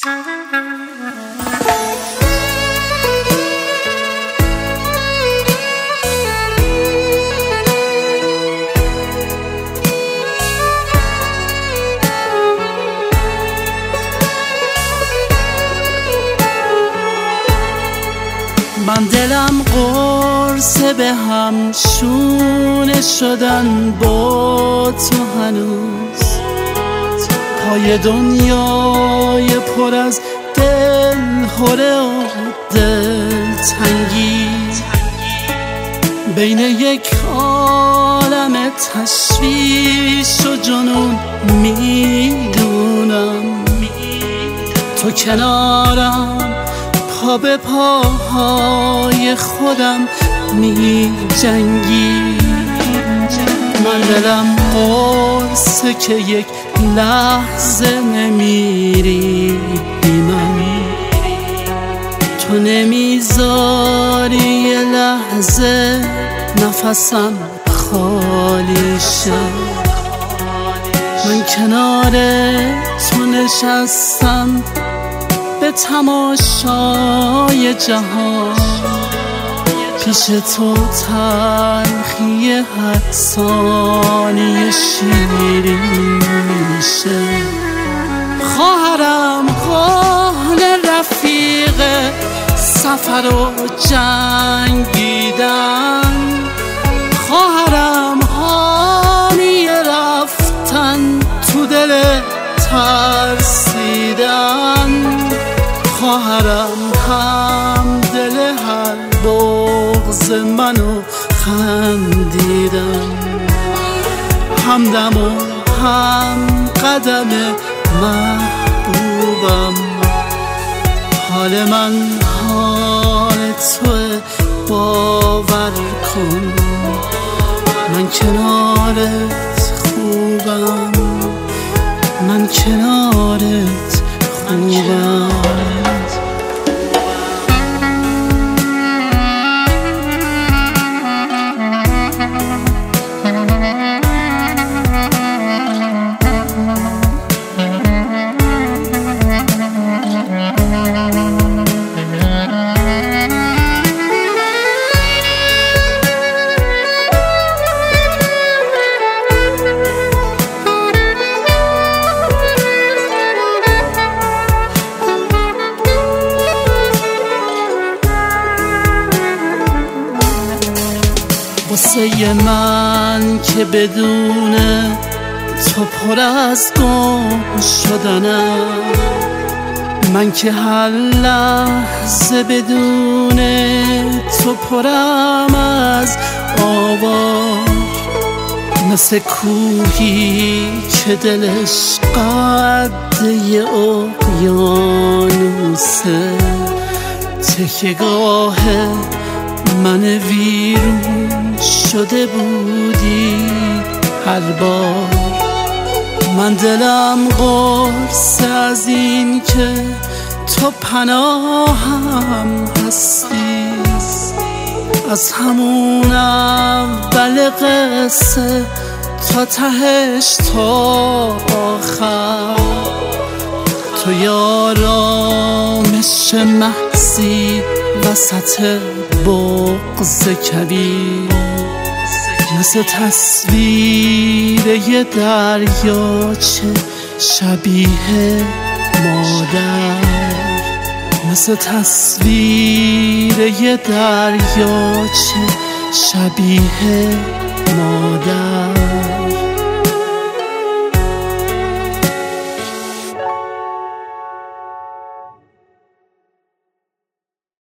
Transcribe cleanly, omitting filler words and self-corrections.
من دلم قرصه به هم شونه شدن با تو هنوز، پای دنیای پر از دلهره و دلتنگی، بین یک عالم تشویش و جنون میدونم تو کنارم، پا به پاهای خودم می جنگی. من دلم قرصه که یک لحظه نمیری بی من، تو نمیذاری یه لحظه نفسم خالی شه. من کنار تو نشستم به تماشای جهان، پیش تو تلخی هر ثانیه شیرین میشه. خواهرم کهن رفیق سفر و جنگیدن، خواهرم حامی رفتن تو دل ترسیدن، خواهرم هم دل هر بغض منو خندیدن، همدم و هم قدم محبوبم. حال من حال توه باور کن، من کنارت خوبم، من کنارت خوبم. واسه من که بدون تو پر از گم شدنم، من که هر لحظه بدون تو پرم از آوار، مثل کوهی که دلش قد یه اقیانوسه، تکیه‌گاه من ویرون شده بودی هر بار. من دلم قرصه از این که تو پناهم هستی، از همون اول قصه تا تهش تا آخر، تو یارامش محضی وسط بغض کبیر، مثل تصویر یه دریاچه شبیه مادر، مثل تصویر یه دریاچه شبیه مادر.